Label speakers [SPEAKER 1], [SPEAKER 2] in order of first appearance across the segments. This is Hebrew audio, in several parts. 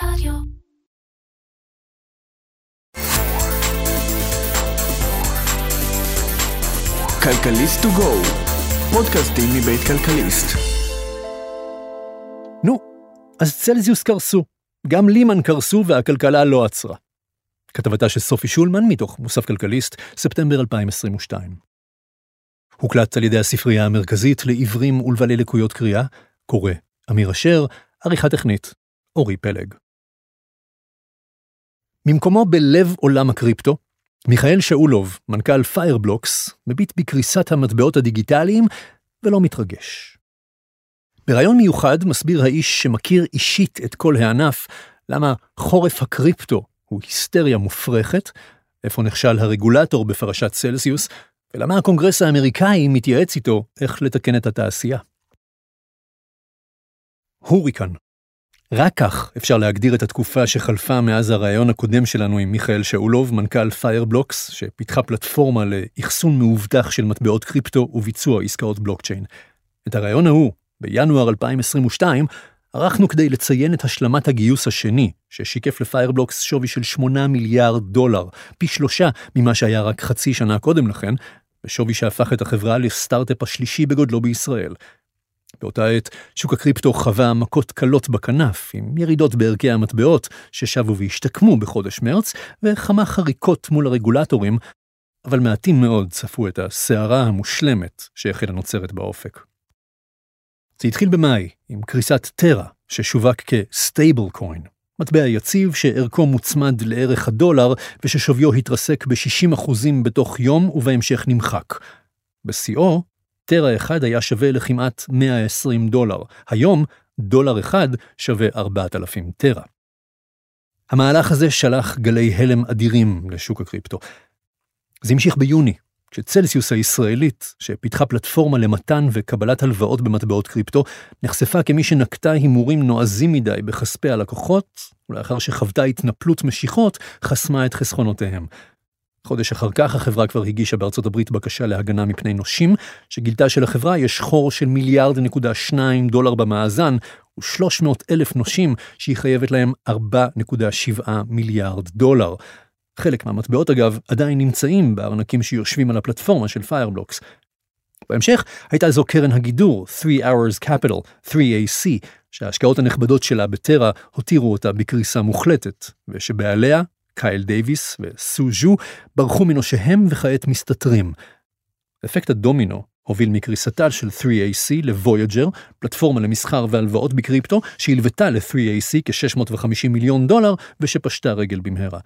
[SPEAKER 1] רדיו.
[SPEAKER 2] כלכליסט טו גו, פודקאסטים מבית כלכליסט.
[SPEAKER 3] נו, אז צלזיוס קרסו, גם לימן קרסו והכלכלה לא עצרה. כתבתה של סופי שולמן מתוך מוסף כלכליסט, ספטמבר 2022. הוקלט על ידי הספרייה המרכזית לעיוורים ולבעלי לקויות קריאה, קורא אמיר אשר, עריכה טכנית, אורי פלג. ממקומו בלב עולם הקריפטו, מיכאל שאולוב, מנכ"ל פיירבלוקס, מביט בקריסת המטבעות הדיגיטליים ולא מתרגש. ברעיון מיוחד מסביר האיש שמכיר אישית את כל הענף, למה חורף הקריפטו הוא היסטריה מופרכת, איפה נכשל הרגולטור בפרשת צלזיוס, ולמה הקונגרס האמריקאי מתייעץ איתו איך לתקן את התעשייה. הוריקן. רק כך אפשר להגדיר את התקופה שחלפה מאז הרעיון הקודם שלנו עם מיכאל שאולוב, מנכ"ל פיירבלוקס, שפיתחה פלטפורמה לאחסון מאובטח של מטבעות קריפטו וביצוע עסקאות בלוקצ'יין. את הרעיון ההוא, בינואר 2022, ערכנו כדי לציין את השלמת הגיוס השני, ששיקף לפיירבלוקס שווי של $8 מיליארד, פי 3 ממה שהיה רק חצי שנה קודם לכן, בשווי שהפך את החברה לסטארט-אפ השלישי בגודלו בישראל. באותה עת, שוק הקריפטו חווה מכות קלות בכנף, עם ירידות בערכי המטבעות ששבו והשתקמו בחודש מרץ, וכמה חריקות מול הרגולטורים, אבל מעטים מאוד צפו את הסערה המושלמת שהחלה נוצרת באופק. זה התחיל במאי, עם קריסת טרה, ששווק כסטייבל קוין, מטבע יציב שערכו מוצמד לערך הדולר, וששוויו התרסק ב-60% בתוך יום ובהמשך נמחק. בשיאו, טרה אחד היה שווה לכמעט $120. היום, דולר אחד שווה 4,000 טרה. המהלך הזה שלח גלי הלם אדירים לשוק הקריפטו. זה המשיך ביוני, כשצלזיוס הישראלית, שפיתחה פלטפורמה למתן וקבלת הלוואות במטבעות קריפטו, נחשפה כמי שנקטה הימורים נועזים מדי בכספי הלקוחות, ולאחר שחוותה התנפלות משיכות, חסמה את חסכונותיהם. חודש אחר כך החברה כבר הגישה בארצות הברית בקשה להגנה מפני נושים, שגילתה שלחברה יש חור של $1.2 מיליארד במאזן, ו300,000 נושים שהיא חייבת להם $4.7 מיליארד. חלק מהמטבעות אגב עדיין נמצאים בארנקים שיושבים על הפלטפורמה של פיירבלוקס. בהמשך הייתה זו קרן הגידור 3 Hours Capital, 3AC, שההשקעות הנכבדות שלה בטרה הותירו אותה בקריסה מוחלטת, ושבעליה קייל דייביס וסו ז'ו ברחו מנושיהם וכעת מסתתרים. אפקט הדומינו הוביל מקריסתה של 3AC לוויג'ר, פלטפורמה למסחר והלוואות בקריפטו, שהלוותה ל-3AC כ$650 מיליון ושפשטה רגל במהרה.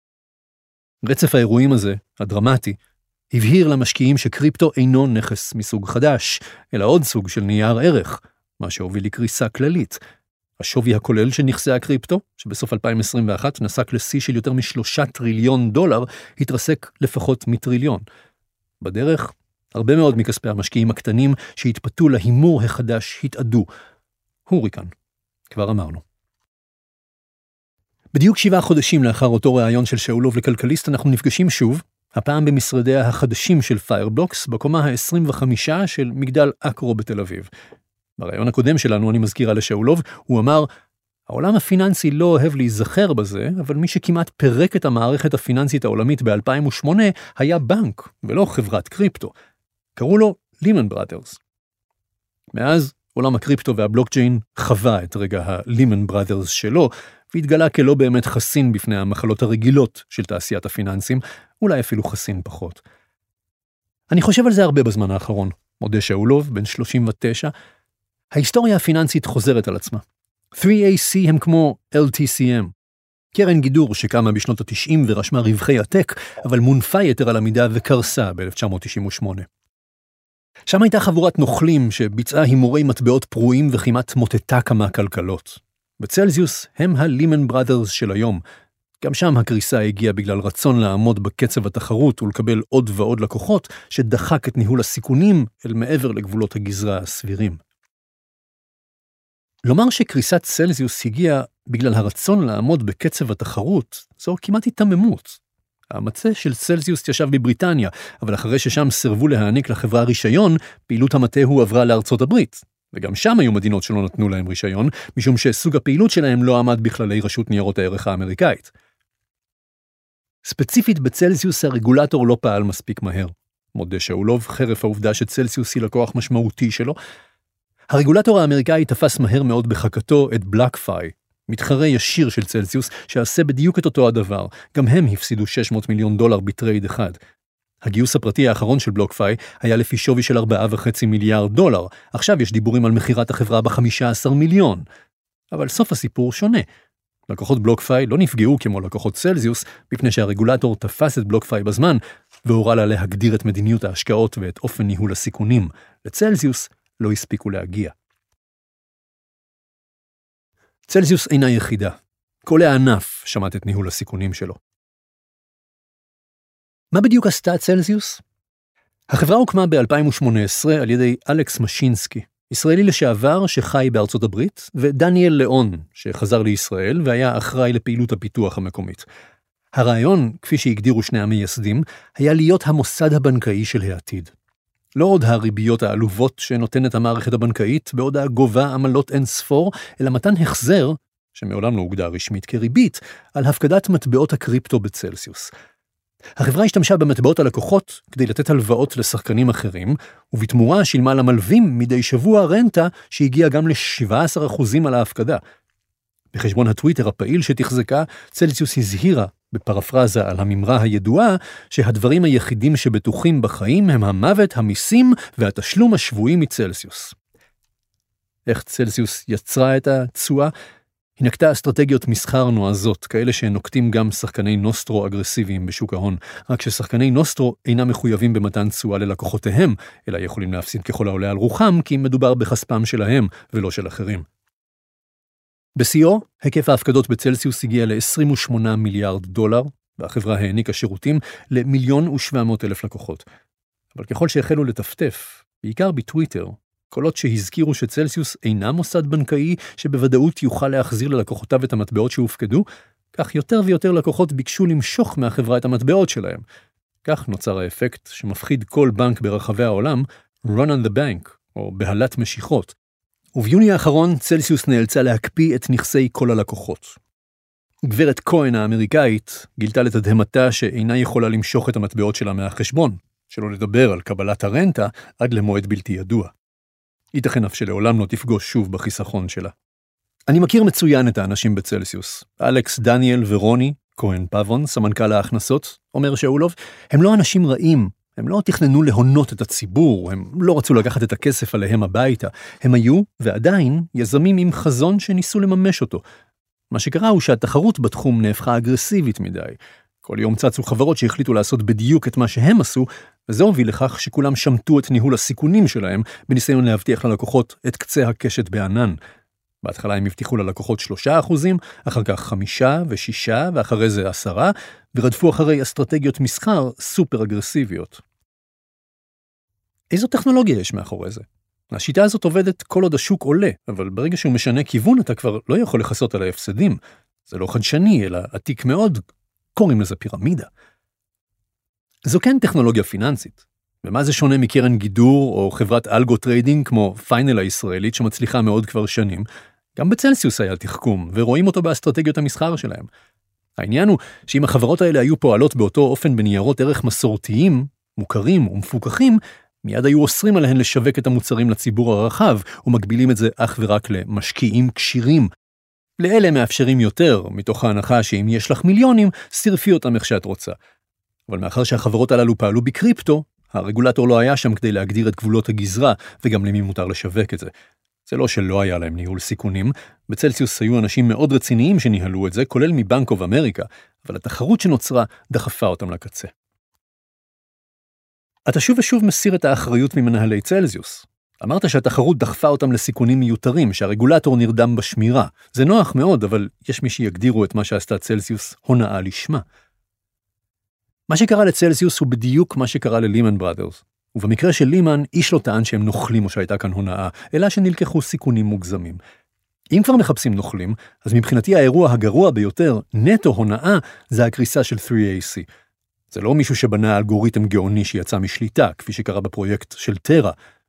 [SPEAKER 3] רצף האירועים הזה, הדרמטי, הבהיר למשקיעים שקריפטו אינו נכס מסוג חדש, אלא עוד סוג של נייר ערך, מה שהוביל לקריסה כללית. השווי הכולל של נכסי הקריפטו, שבסוף 2021 נסק לשיא של יותר $3 טריליון, התרסק לפחות מטריליון. בדרך, הרבה מאוד מכספי המשקיעים הקטנים שהתפתו להימור החדש התאדו. הוריקן, כבר אמרנו. בדיוק 7 חודשים לאחר אותו ראיון של שאולוב לכלכליסט, אנחנו נפגשים שוב, הפעם במשרדיה החדשים של פיירבלוקס, בקומה ה-25 של מגדל אקרו בתל אביב. בראיון הקודם שלנו, אני מזכירה לשאולוב, הוא אמר, העולם הפיננסי לא אוהב להיזכר בזה, אבל מי שכמעט פרק את המערכת הפיננסית העולמית ב-2008 היה בנק, ולא חברת קריפטו. קראו לו לימן בראדרס. מאז, עולם הקריפטו והבלוקצ'יין חווה את רגע הלימן בראדרס שלו, והתגלה כלא באמת חסין בפני המחלות הרגילות של תעשיית הפיננסים, אולי אפילו חסין פחות. אני חושב על זה הרבה בזמן האחרון, מודה שאולוב, בן 39, ההיסטוריה הפיננסית חוזרת על עצמה. 3AC הם כמו LTCM, קרן גידור שקמה בשנות ה-90 ורשמה רווחי עתק, אבל מונפה יתר על המידה וקרסה ב-1998. שם הייתה חבורת נוכלים שביצעה הימורי מטבעות פרועים וכמעט מוטטה כמה כלכלות. בצלזיוס הם הלימן בראדרס של היום. גם שם הקריסה הגיעה בגלל רצון לעמוד בקצב התחרות ולקבל עוד ועוד לקוחות, שדחק את ניהול הסיכונים אל מעבר לגבולות הגזרה הסבירים. לומר שקריסת צלזיוס הגיעה בגלל הרצון לעמוד בקצב התחרות, זו כמעט התממות. המטה של צלזיוס ישב בבריטניה, אבל אחרי ששם סירבו להעניק לחברה רישיון, פעילות המטה הוא עברה לארצות הברית, וגם שם היו מדינות שלא נתנו להם רישיון, משום שסוג הפעילות שלהם לא עמד בכללי רשות ניירות הערך האמריקאית. ספציפית בצלסיוס הרגולטור לא פעל מספיק מהר. מודה שאולוב, חרף העובדה שצלסיוס היא לקוח משמעותי שלו. הרגולטור האמריקאי תפס מהר מאוד בחכתו את בלקפיי, מתחרה ישיר של צלסיוס, שעשה בדיוק את אותו הדבר. גם הם הפסידו $600 מיליון בטרייד אחד. הגיוס הפרטי האחרון של בלוקפיי היה לפי שווי של $4.5 מיליארד. עכשיו יש דיבורים על מחירת החברה ב$15 מיליון. אבל סוף הסיפור שונה. לקוחות בלוקפיי לא נפגעו כמו לקוחות צלסיוס, מפני שהרגולטור תפס את בלוקפיי בזמן, והורה לה להגדיר את מדיניות ההשקעות ואת אופן ניהול הסיכונים. לצלסיוס לא הספיקו להגיע. צלסיוס אינה יחידה. כל הענף שמעת את ניהול הסיכונים שלו. מה בדיוק עשתה צלסיוס? החברה הוקמה ב-2018 על ידי אלכס משינסקי, ישראלי לשעבר שחי בארצות הברית, ודניאל ליאון, שחזר לישראל והיה אחראי לפעילות הפיתוח המקומית. הרעיון, כפי שהגדירו שני המייסדים, היה להיות המוסד הבנקאי של העתיד. לא עוד הריביות העלובות שנותנת המערכת הבנקאית, בעוד הגובה עמלות אין ספור, אלא מתן החזר, שמעולם לא הוגדר רשמית כריבית, על הפקדת מטבעות הקריפטו בצלסיוס. החברה השתמשה במטבעות הלקוחות כדי לתת הלוואות לשחקנים אחרים, ובתמורה שילמה למלווים מדי שבוע רנטה שהגיעה גם ל-17% על ההפקדה. בחשבון הטוויטר הפעיל שתחזקה, צלסיוס הזהירה, בפרפרזה על הממרה הידועה, שהדברים היחידים שבטוחים בחיים הם המוות, המיסים והתשלום השבועי מצלסיוס. איך צלסיוס יצרה את התשואה? היא נקטה אסטרטגיות מסחר נועזות, כאלה שנוקטים גם שחקני נוסטרו אגרסיביים בשוק ההון, רק ששחקני נוסטרו אינם מחויבים במתן תשואה ללקוחותיהם, אלא יכולים להפסיד ככל העולה על רוחם, כי מדובר בכספם שלהם ולא של אחרים. בשיאו, היקף ההפקדות בצלסיוס הגיע ל$28 מיליארד, והחברה העניקה שירותים ל1,700,000 לקוחות. אבל ככל שהחלו לטפטף, בעיקר בטוויטר, קולות שהזכירו שצלסיוס אינה מוסד בנקאי שבוודאות יוכל להחזיר ללקוחותיו את המטבעות שהופקדו, כך יותר ויותר לקוחות ביקשו למשוך מהחברה את המטבעות שלהם. כך נוצר האפקט שמפחיד כל בנק ברחבי העולם, run on the bank, או בהלת משיכות. וביוני האחרון צלסיוס נאלצה להקפיא את נכסי כל הלקוחות. גברת כהן האמריקאית גילתה לתדהמתה שאינה יכולה למשוך את המטבעות שלה מהחשבון, שלא לדבר על קבלת הרנטה עד למועד בלתי ידוע. ייתכן אף שלעולם לא תפגוש שוב בחיסכון שלה. אני מכיר מצוין את האנשים בצלסיוס. אלכס, דניאל ורוני, כהן פאבון, סמנכ"ל ההכנסות, אומר שאולוב, הם לא אנשים רעים, הם לא תכננו להונות את הציבור, הם לא רצו לקחת את הכסף עליהם הביתה, הם היו, ועדיין, יזמים עם חזון שניסו לממש אותו. מה שקרה הוא שהתחרות בתחום נהפכה אגרסיבית מדי. כל יום צצו חברות שהחליטו לעשות בדיוק את מה שהם עשו, וזה הוביל לכך שכולם שמטו את ניהול הסיכונים שלהם, בניסיון להבטיח ללקוחות את קצה הקשת בענן. בהתחלה הם הבטיחו ללקוחות 3%, אחר כך 5% ו6%, ואחרי זה 10%, ורדפו אחרי אסטרטגיות מסחר סופר אגרסיביות. איזו טכנולוגיה יש מאחורי זה? השיטה הזאת עובדת כל עוד השוק עולה, אבל ברגע שהוא משנה כיוון אתה כבר לא יכול לחסות על ההפסדים. זה לא חדשני, אלא עתיק מאוד, קוראים לזה פירמידה. זו כן טכנולוגיה פיננסית. ומה זה שונה מקרן גידור או חברת אלגו טריידינג כמו פיינל הישראלית שמצליחה מאוד כבר שנים? גם בצלסיוס היה תחכום, ורואים אותו באסטרטגיות המסחר שלהם. העניין הוא שאם החברות האלה היו פועלות באותו אופן בניירות ערך מסורתיים, מוכרים ומפוקחים, מיד היו אוסרים עליהן לשווק את המוצרים לציבור הרחב, ומגבילים את זה אך ורק למשקיעים קשירים. לאלה מאפשרים יותר, מתוך ההנחה שאם יש לך מיליונים, סרפי אותם איך שאת רוצה. אבל מאחר שהחברות הללו פעלו בקריפטו, הרגולטור לא היה שם כדי להגדיר את גבולות הגזרה, וגם למי מותר לשווק את זה. זה לא שלא היה להם ניהול סיכונים, בצלסיוס היו אנשים מאוד רציניים שניהלו את זה, כולל מבנק אוף אמריקה, אבל התחרות שנוצרה דחפה אותם לקצה. אתה שוב ושוב מסיר את האחריות ממנהלי צלסיוס. אמרת שהתחרות דחפה אותם לסיכונים מיותרים, שהרגולטור נרדם בשמירה. זה נוח מאוד, אבל יש מי שיגדירו את מה שעשתה צלסיוס הונאה לשמה. מה שקרה לצלסיוס הוא בדיוק מה שקרה ללימן בראדרס. ובמקרה של לימן, איש לא טען שהם נוכלים או שהייתה כאן הונאה, אלא שנלקחו סיכונים מוגזמים. אם כבר מחפשים נוכלים, אז מבחינתי האירוע הגרוע ביותר, נטו הונאה, זה הקריסה של 3AC. זה לא מישהו שבנה אלגוריתם גאוני שיצא משליטה, כפי שקרה בפרויקט של טרה,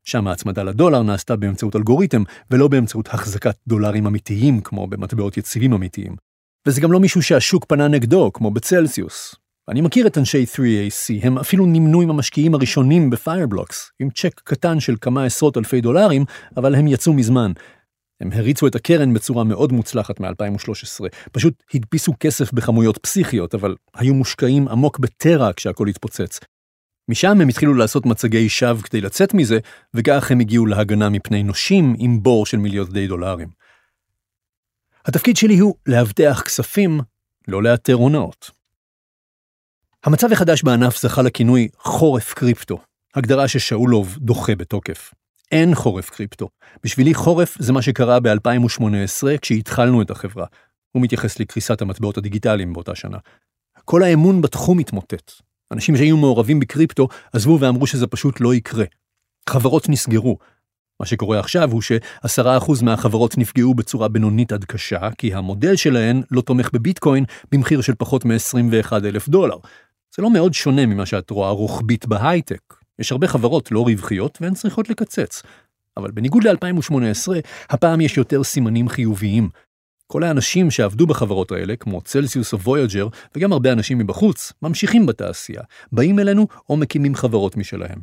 [SPEAKER 3] שם ההצמדה לדולר נעשתה באמצעות אלגוריתם, ולא באמצעות החזקת דולרים אמיתיים, כמו במטבעות יציבים אמיתיים. וזה גם לא מישהו שהשוק פנה נגדו, כמו בצלסיוס. אני מכיר את אנשי 3AC, הם אפילו נמנו עם המשקיעים הראשונים בפיירבלוקס, עם צ'ק קטן של כמה עשרות אלפי דולרים, אבל הם יצאו מזמן. הם הריצו את הקרן בצורה מאוד מוצלחת מ-2013, פשוט הדפיסו כסף בכמויות פסיכיות, אבל היו מושקעים עמוק בטרה כשהכל התפוצץ. משם הם התחילו לעשות מצגי שווא כדי לצאת מזה, וכך הם הגיעו להגנה מפני נושים עם בור של מיליארדי דולרים. התפקיד שלי הוא להבטח כספים, לא לאתר הונאות. המצב החדש בענף זכה לכינוי חורף קריפטו, הגדרה ששאולוב דוחה בתוקף. אין חורף קריפטו. בשבילי חורף זה מה שקרה ב-2018 כשהתחלנו את החברה. הוא מתייחס לקריסת המטבעות הדיגיטליים באותה שנה. כל האמון בתחום התמוטט. אנשים שהיו מעורבים בקריפטו עזבו ואמרו שזה פשוט לא יקרה. חברות נסגרו. מה שקורה עכשיו הוא ש10% מהחברות נפגעו בצורה בינונית עד קשה, כי המודל שלהן לא תומך בביטקוין במחיר של פחות $21,000. זה לא מאוד שונה ממה שאת רואה רוחבית בהייטק. יש הרבה חברות לא רווחיות והן צריכות לקצץ. אבל בניגוד ל-2018, הפעם יש יותר סימנים חיוביים. כל האנשים שעבדו בחברות האלה, כמו צלסיוס או וויג'ר, וגם הרבה אנשים מבחוץ, ממשיכים בתעשייה, באים אלינו או מקימים חברות משלהם.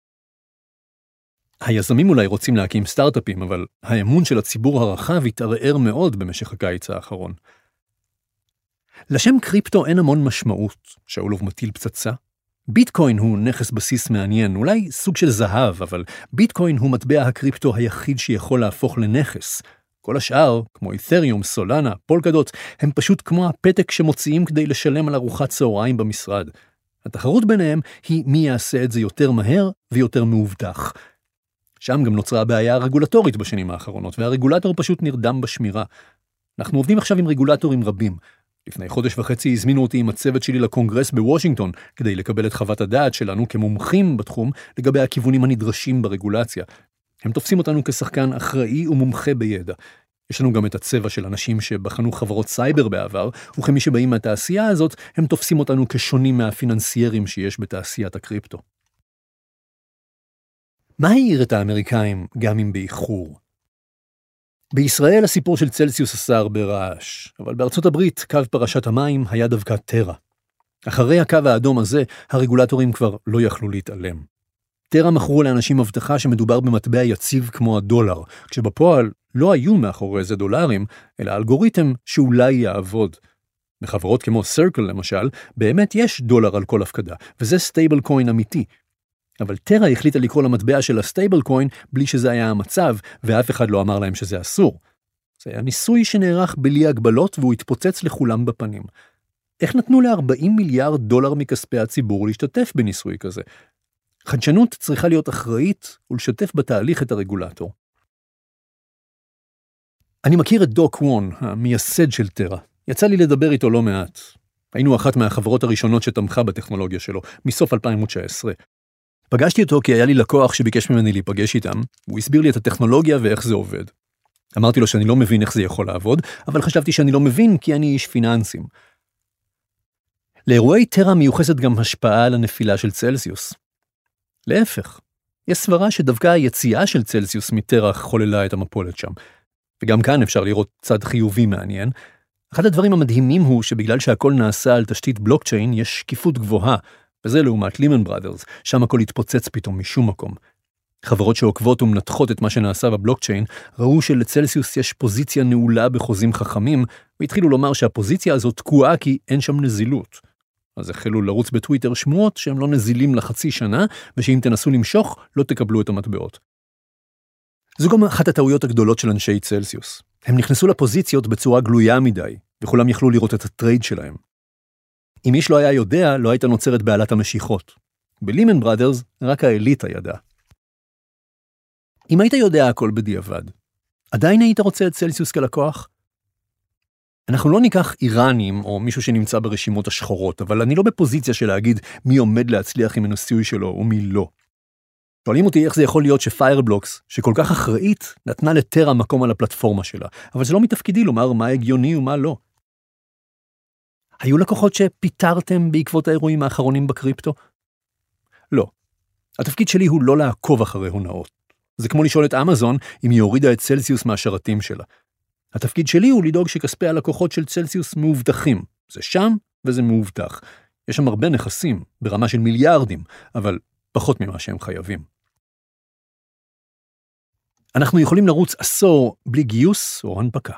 [SPEAKER 3] היזמים אולי רוצים להקים סטארט-אפים, אבל האמון של הציבור הרחב התערער מאוד במשך הקיץ האחרון. לשם קריפטו אין המון משמעות, שאולוב מטיל פצצה. ביטקוין הוא נכס בסיס מעניין, אולי סוג של זהב, אבל ביטקוין הוא מטבע הקריפטו היחיד שיכול להפוך לנכס. כל השאר, כמו אית'ריום, סולנה, פולקדוט, הם פשוט כמו הפתק שמוציאים כדי לשלם על ארוחת צהריים במשרד. התחרות ביניהם היא מי יעשה את זה יותר מהר ויותר מאובטח. שם גם נוצרה הבעיה הרגולטורית בשנים האחרונות, והרגולטור פשוט נרדם בשמירה. אנחנו עובדים עכשיו עם רגולטורים רבים. לפני חודש וחצי הזמינו אותי עם הצוות שלי לקונגרס בוושינגטון, כדי לקבל את חוות הדעת שלנו כמומחים בתחום לגבי הכיוונים הנדרשים ברגולציה. הם תופסים אותנו כשחקן אחראי ומומחה בידע. יש לנו גם את הצבע של אנשים שבחנו חברות סייבר בעבר, וכמי שבאים מהתעשייה הזאת, הם תופסים אותנו כשונים מהפיננסיירים שיש בתעשיית הקריפטו. מה העיר את האמריקאים גם אם באיחור? בישראל הסיפור של צלסיוס עשה הרבה רעש, אבל בארצות הברית קו פרשת המים היה דווקא טרה. אחרי הקו האדום הזה, הרגולטורים כבר לא יכלו להתעלם. טרה מכרו לאנשים הבטחה שמדובר במטבע יציב כמו הדולר, כשבפועל לא היו מאחורי זה דולרים, אלא אלגוריתם שאולי יעבוד. בחברות כמו Circle למשל, באמת יש דולר על כל הפקדה, וזה סטייבל קוין אמיתי. אבל טרה החליטה לקרוא למטבע של הסטייבל קוין בלי שזה היה המצב, ואף אחד לא אמר להם שזה אסור. זה היה ניסוי שנערך בלי הגבלות והוא התפוצץ לכולם בפנים. איך נתנו ל$40 מיליארד מכספי הציבור להשתתף בניסוי כזה? חדשנות צריכה להיות אחראית ולשתף בתהליך את הרגולטור. אני מכיר את דוק וון, המייסד של טרה. יצא לי לדבר איתו לא מעט. היינו אחת מהחברות הראשונות שתמכה בטכנולוגיה שלו, מסוף 2019. פגשתי אותו כי היה לי לקוח שביקש ממני להיפגש איתם, הוא הסביר לי את הטכנולוגיה ואיך זה עובד. אמרתי לו שאני לא מבין איך זה יכול לעבוד, אבל חשבתי שאני לא מבין כי אני איש פיננסים. לאירועי טרה מיוחסת גם השפעה על הנפילה של צלסיוס. להפך, יש סברה שדווקא היציאה של צלסיוס מטרה חוללה את המפולת שם. וגם כאן אפשר לראות צד חיובי מעניין. אחד הדברים המדהימים הוא שבגלל שהכל נעשה על תשתית בלוקצ'יין, יש שקיפות גבוהה, וזה לעומת לימן בראדרס, שם הכל התפוצץ פתאום משום מקום. חברות שעוקבות ומנתחות את מה שנעשה בבלוקצ'יין, ראו שלצלסיוס יש פוזיציה נעולה בחוזים חכמים, והתחילו לומר שהפוזיציה הזאת תקועה כי אין שם נזילות. אז החלו לרוץ בטוויטר שמועות שהם לא נזילים לחצי שנה, ושאם תנסו למשוך, לא תקבלו את המטבעות. זו גם אחת הטעויות הגדולות של אנשי צלסיוס. הם נכנסו לפוזיציות בצורה גלויה מדי, וכולם יכלו לראות את הטרייד שלהם. אם איש לא היה יודע, לא הייתה נוצרת בעלת המשיכות. בלימן בראדרס, רק האליטה ידעה. אם היית יודע הכל בדיעבד, עדיין היית רוצה את צלסיוס כלקוח? אנחנו לא ניקח איראנים או מישהו שנמצא ברשימות השחורות, אבל אני לא בפוזיציה של להגיד מי עומד להצליח עם הניסוי שלו ומי לא. שואלים אותי איך זה יכול להיות שפיירבלוקס, שכל כך אחראית, נתנה לטרה מקום על הפלטפורמה שלה, אבל זה לא מתפקידי לומר מה הגיוני ומה לא. היו לקוחות שפיטרתם בעקבות האירועים האחרונים בקריפטו? לא. התפקיד שלי הוא לא לעקוב אחרי הונאות. זה כמו לשאול את אמזון אם היא הורידה את צלסיוס מהשרתים שלה. התפקיד שלי הוא לדאוג שכספי הלקוחות של צלסיוס מאובטחים. זה שם וזה מאובטח. יש שם הרבה נכסים, ברמה של מיליארדים, אבל פחות ממה שהם חייבים. אנחנו יכולים לרוץ עשור בלי גיוס או הנפקה.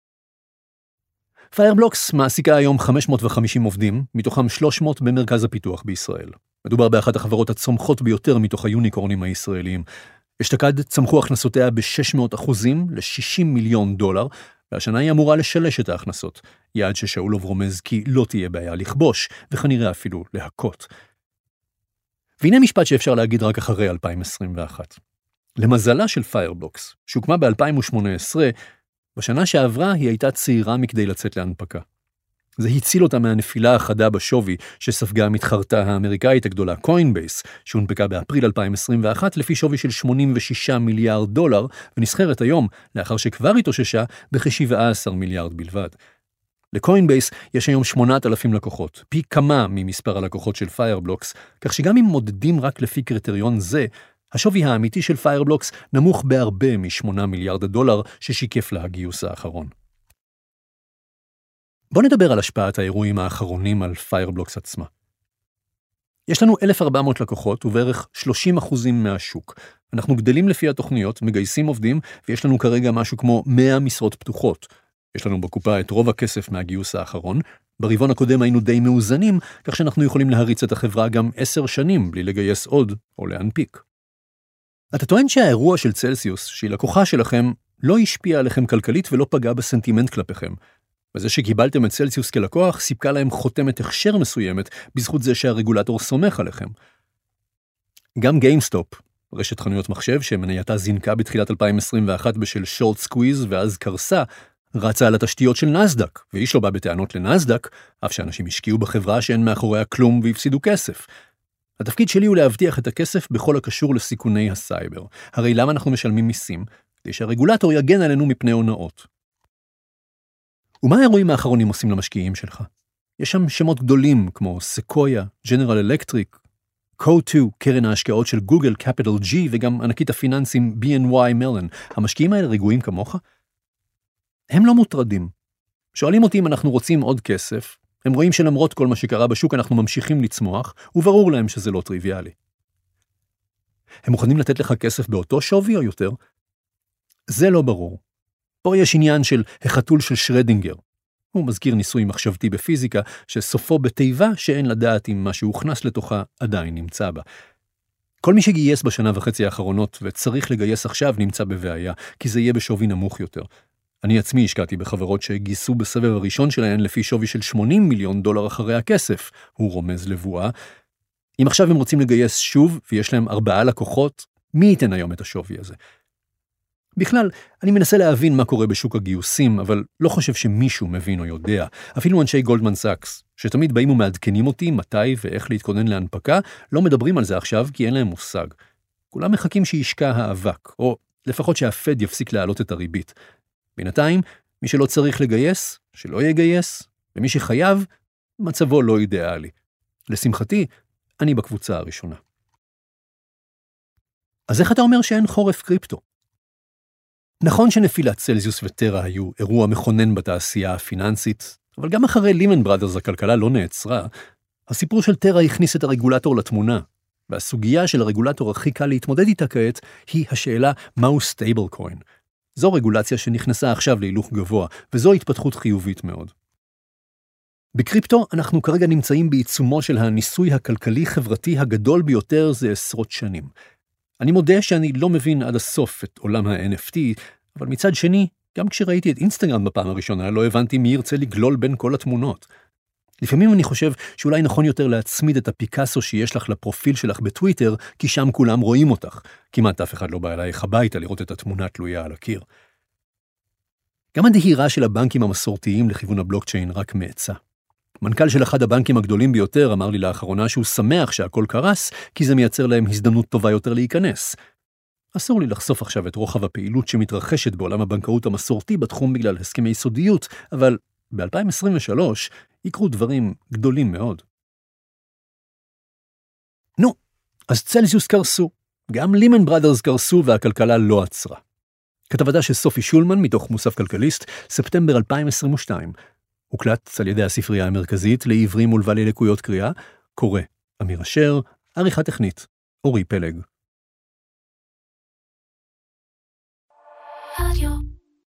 [SPEAKER 3] Fireblocks מעסיקה היום 550 עובדים, מתוכם 300 במרכז הפיתוח בישראל. מדובר באחת החברות הצומחות ביותר מתוך היוניקורנים הישראליים. אשתקד צמחו הכנסותיה ב-600% ל-$60 מיליון, והשנה היא אמורה לשלש את ההכנסות, יעד ששאולוב רומז כי לא תהיה בעיה לכבוש, וכנראה אפילו להכות. והנה משפט שאפשר להגיד רק אחרי 2021. למזלה של Fireblocks, שהוקמה ב-2018, בשנה שעברה היא הייתה צעירה מכדי לצאת להנפקה. זה הציל אותה מהנפילה החדה בשווי שספגה המתחרתה האמריקאית הגדולה Coinbase, שהונפקה באפריל 2021 לפי שווי של $86 מיליארד, ונסחרת היום, לאחר שכבר התאוששה, בכ-17 מיליארד בלבד. לקוינבייס יש היום 8,000 לקוחות, פי כמה ממספר הלקוחות של Fireblocks, כך שגם אם מודדים רק לפי קריטריון זה, השווי האמיתי של Fireblocks נמוך בהרבה מ$8 מיליארד ששיקף לה הגיוס האחרון. בוא נדבר על השפעת האירועים האחרונים על Fireblocks עצמה. יש לנו 1,400 לקוחות ובערך 30% מהשוק. אנחנו גדלים לפי התוכניות, מגייסים עובדים, ויש לנו כרגע משהו כמו 100 משרות פתוחות. יש לנו בקופה את רוב הכסף מהגיוס האחרון. ברבעון הקודם היינו די מאוזנים, כך שאנחנו יכולים להריץ את החברה גם 10 שנים בלי לגייס עוד או להנפיק. אתה טוען שהאירוע של צלסיוס, שהיא לקוחה שלכם, לא השפיע עליכם כלכלית ולא פגע בסנטימנט כלפיכם. וזה שקיבלתם את צלסיוס כלקוח, סיפקה להם חותמת הכשר מסוימת, בזכות זה שהרגולטור סומך עליכם. גם גיימסטופ, רשת חנויות מחשב שמנייתה זינקה בתחילת 2021 בשל שורט סקוויז ואז קרסה, רצה על התשתיות של נסדק, ואיש לא בא בטענות לנסדק, אף שאנשים השקיעו בחברה שאין מאחוריה כלום והפסידו כסף. התפקיד שלי הוא להבטיח את הכסף בכל הקשור לסיכוני הסייבר. הרי למה אנחנו משלמים מיסים? כדי שהרגולטור יגן עלינו מפני הונאות. ומה האירועים האחרונים עושים למשקיעים שלך? יש שם שמות גדולים כמו סקויה, ג'נרל אלקטריק, Co2, קרן ההשקעות של גוגל, קפיטל G, וגם ענקית הפיננסים BNY מלן. המשקיעים האלה רגועים כמוך? הם לא מוטרדים. שואלים אותי אם אנחנו רוצים עוד כסף, הם רואים שלמרות כל מה שקרה בשוק אנחנו ממשיכים לצמוח, וברור להם שזה לא טריוויאלי. הם מוכנים לתת לך כסף באותו שווי או יותר? זה לא ברור. פה יש עניין של החתול של שרדינגר. הוא מזכיר ניסוי מחשבתי בפיזיקה, שסופו בתיבה שאין לדעת אם מה שהוכנס לתוכה עדיין נמצא בה. כל מי שגייס בשנה וחצי האחרונות וצריך לגייס עכשיו נמצא בבעיה, כי זה יהיה בשווי נמוך יותר. אני עצמי השקעתי בחברות שגייסו בסבב הראשון שלהן לפי שווי של $80 מיליון אחרי הכסף, הוא רומז לבואה. אם עכשיו הם רוצים לגייס שוב ויש להם 4 לקוחות, מי ייתן היום את השווי הזה? בכלל, אני מנסה להבין מה קורה בשוק הגיוסים, אבל לא חושב שמישהו מבין או יודע. אפילו אנשי גולדמן סאקס, שתמיד באים ומעדכנים אותי מתי ואיך להתכונן להנפקה, לא מדברים על זה עכשיו כי אין להם מושג. כולם מחכים שישקע האבק, או לפחות שהפד יפסיק להעלות את הריבית. בינתיים, מי שלא צריך לגייס, שלא יגייס, ומי שחייב, מצבו לא אידיאלי. לשמחתי, אני בקבוצה הראשונה. אז איך אתה אומר שאין חורף קריפטו? נכון שנפילת צלזיוס וטרה היו אירוע מכונן בתעשייה הפיננסית, אבל גם אחרי לימן בראדרס הכלכלה לא נעצרה, הסיפור של טרה הכניס את הרגולטור לתמונה, והסוגיה של הרגולטור הכי קל להתמודד איתה כעת היא השאלה מהו סטייבל קוין. זו רגולציה שנכנסה עכשיו להילוך גבוה, וזו התפתחות חיובית מאוד. בקריפטו אנחנו כרגע נמצאים בעיצומו של הניסוי הכלכלי-חברתי הגדול ביותר זה עשרות שנים. אני מודה שאני לא מבין עד הסוף את עולם ה-NFT, אבל מצד שני, גם כשראיתי את אינסטגרם בפעם הראשונה, לא הבנתי מי ירצה לגלול בין כל התמונות. לפעמים אני חושב שאולי נכון יותר להצמיד את הפיקאסו שיש לך לפרופיל שלך בטוויטר, כי שם כולם רואים אותך. כמעט אף אחד לא בא אלייך הביתה לראות את התמונה תלויה על הקיר. גם הדהירה של הבנקים המסורתיים לכיוון הבלוקצ'יין רק מעצה. מנכ"ל של אחד הבנקים הגדולים ביותר אמר לי לאחרונה שהוא שמח שהכל קרס, כי זה מייצר להם הזדמנות טובה יותר להיכנס. אסור לי לחשוף עכשיו את רוחב הפעילות שמתרחשת בעולם הבנקאות המסורתי בתחום בגלל הסכמי סודיות, אבל ב-2023 יקרו דברים גדולים מאוד. נו, אז צלזיוס קרסו, גם לימן בראדרס קרסו והכלכלה לא עצרה. כתבתה של סופי שולמן מתוך מוסף כלכליסט, ספטמבר 2022. הוקלט על ידי הספרייה המרכזית לעיוורים ולבעלי לקויות קריאה, קורא אמיר אשר, עריכה טכנית, אורי פלג.
[SPEAKER 1] רדיו